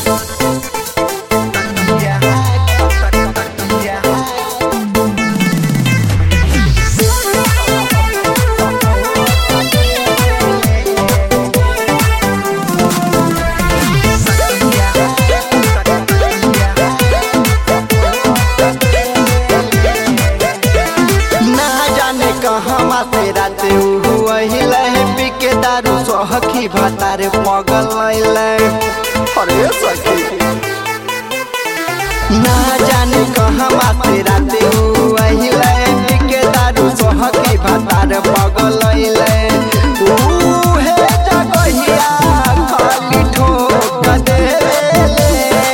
के दारू सखी भातारे पगल अरे सखी ना जाने कहाँ से राते के दारू सखी भातारे पगल जगहिया खाली ठोक देले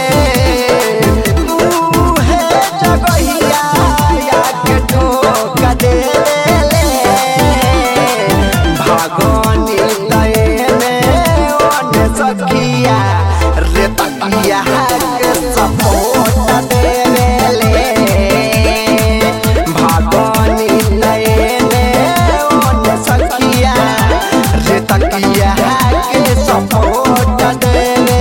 जगहिया के ठोक देले भागनी सखिया रे तकिया के सपोर्ट देले भागनी नयने ओने सखिया रे तकिया के सपोर्ट देले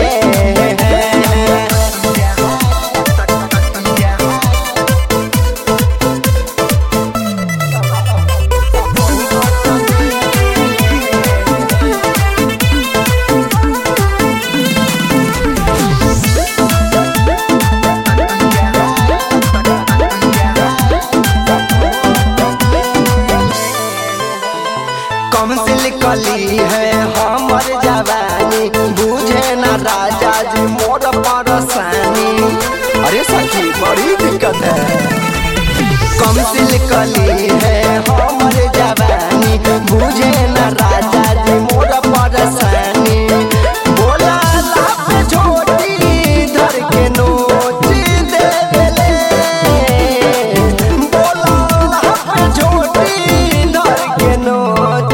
कली है हमर जवानी बुझे न राजा जी मोर परेशानी अरे सखी बड़ी दिक्कत है कम सिल कली है हमर जवानी बुझे न राजा जी मोर परेशानी बोला लाभ छोटी धर के नोच देले बोला लाभ छोटी धर के नोच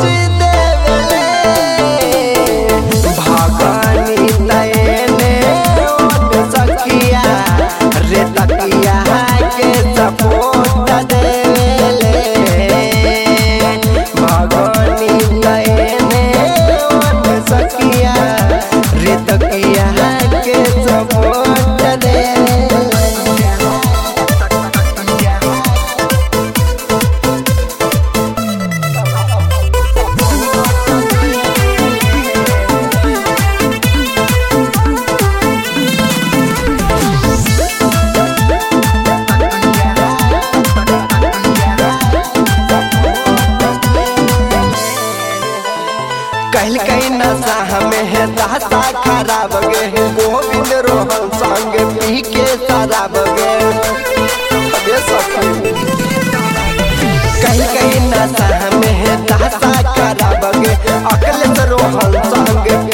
कहल कई नशा हमें है दासा खराब गे गोविंद रोहन संग पी के शराब गे कहल कई नशा हमें है दासा खराब गे अकल रोहन संग